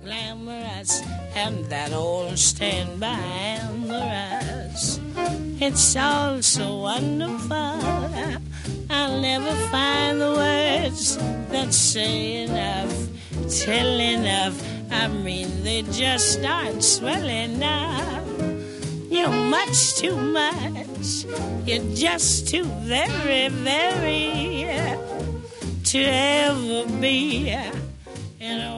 glamorous, and that old standby amorous. It's all so wonderful. I'll never find the words that say enough, tell enough. I mean, they just aren't swell enough. You're much too much. You're just too very, very to ever be,